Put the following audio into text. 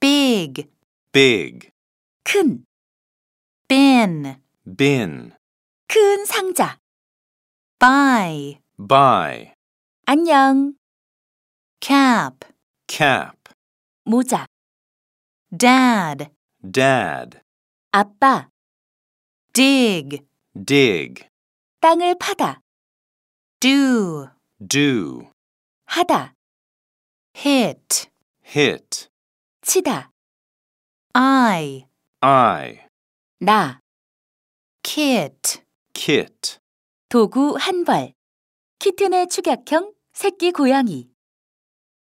big, big, 큰. bin, bin, 큰 상자. buy, buy, 안녕. cap, cap, 모자. dad, dad, 아빠. dig, dig, 땅을 파다. do, do, 하다. hit, hit, 치다. I, 나. kit, kit, 도구 한 벌. 키튼의 축약형 새끼 고양이.